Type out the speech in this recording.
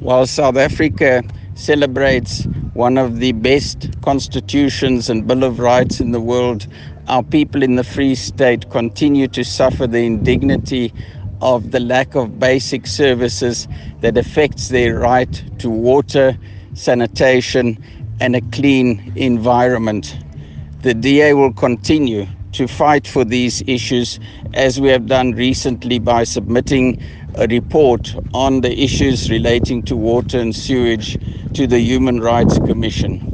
While South Africa celebrates one of the best constitutions and Bill of Rights in the world, our people in the Free State continue to suffer the indignity of the lack of basic services that affects their right to water, sanitation, and a clean environment. The DA will continue to fight for these issues, as we have done recently by submitting a report on the issues relating to water and sewage to the Human Rights Commission.